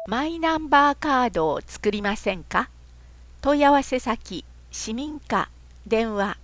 マイナンバーカードを作りませんか？問い合わせ先、市民課、電話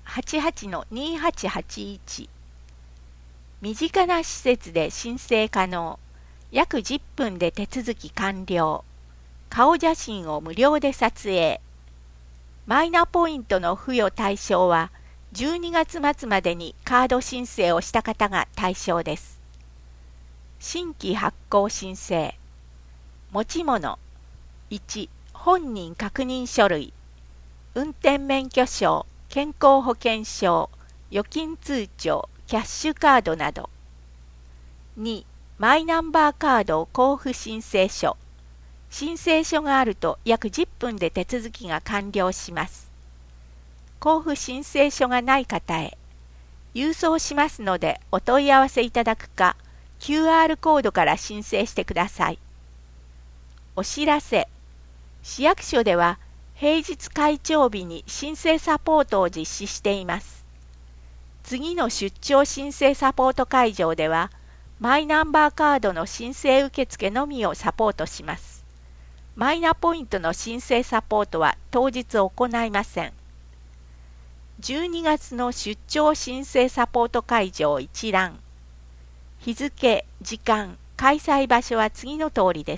88-2881。身近な施設で申請可能。約10分で手続き完了。顔写真を無料で撮影。マイナポイントの付与対象は、12月末までにカード申請をした方が対象です。新規発行申請。持ち物。1、本人確認書類。運転免許証、健康保険証、預金通帳、キャッシュカードなど。2、マイナンバーカード交付申請書。申請書があると約10分で手続きが完了します。交付申請書がない方へ、郵送しますのでお問い合わせいただくか、QR コードから申請してください。お知らせ。市役所では平日開庁日に申請サポートを実施しています。次の出張申請サポート会場では、マイナンバーカードの申請受付のみをサポートします。マイナポイントの申請サポートは当日行いません。12月の出張申請サポート会場一覧。日付、時間、開催場所は次の通りです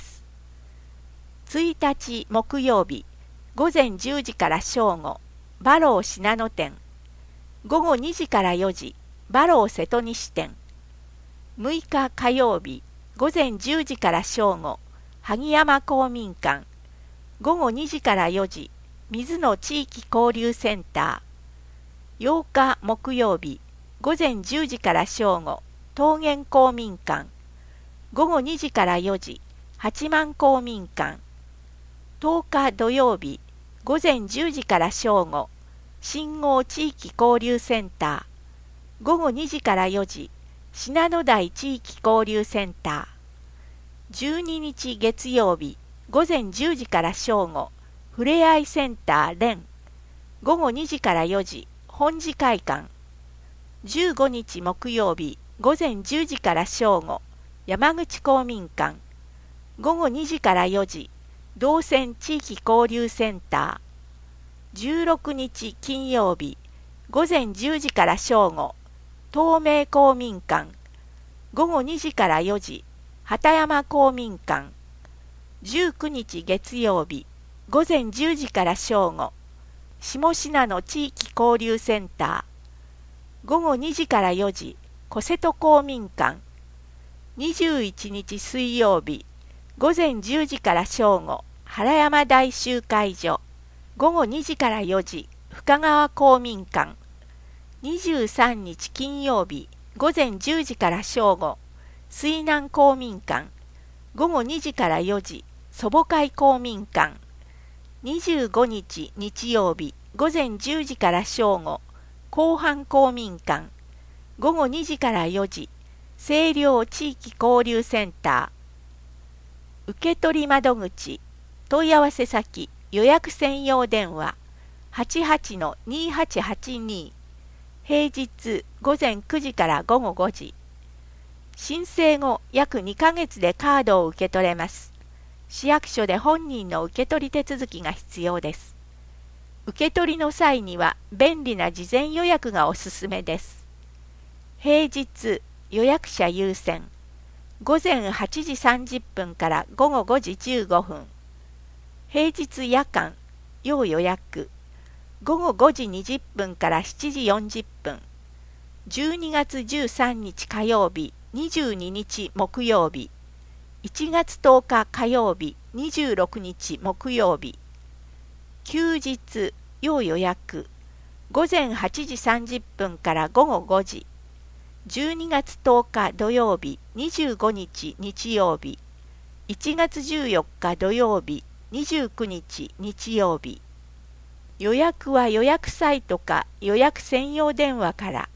。1日木曜日、午前10時から正午、バロー信濃店。午後2時から4時、バロー瀬戸西店。6日火曜日、午前10時から正午、萩山公民館。午後2時から4時、水野地域交流センター。8日木曜日、午前10時から正午、桃源公民館。午後2時から4時、八幡公民館。10日土曜日、午前10時から正午、信号地域交流センター。午後2時から4時、信濃台地域交流センター。12日月曜日、午前10時から正午、ふれあいセンター連。午後2時から4時、本寺会館。15日木曜日、午前10時から正午、山口公民館。午後2時から4時、道泉地域交流センター。16日金曜日、午前10時から正午、東名公民館。午後2時から4時、畑山公民館。19日月曜日、午前10時から正午、下信濃地域交流センター。午後2時から4時、小瀬戸公民館。21日水曜日、午前10時から正午、原山大集会所。午後2時から4時、深川公民館。23日金曜日、午前10時から正午、水南公民館。午後2時から4時、祖母会公民館。25日日曜日、午前10時から正午、広範公民館。午後2時から4時、清涼地域交流センター。受取窓口、問い合わせ先、予約専用電話、88-2882。平日午前9時から午後5時。申請後約2ヶ月でカードを受け取れます。市役所で本人の受け取り手続きが必要です。受け取りの際には便利な事前予約がおすすめです。平日予約者優先。午前8時30分から午後5時15分。平日夜間要予約。午後5時20分から7時40分。12月13日火曜日、22日木曜日。1月10日火曜日、26日木曜日。休日要予約。午前8時30分から午後5時。12月10日土曜日、25日日曜日。1月14日土曜日、29日日曜日。予約は予約サイトか予約専用電話から。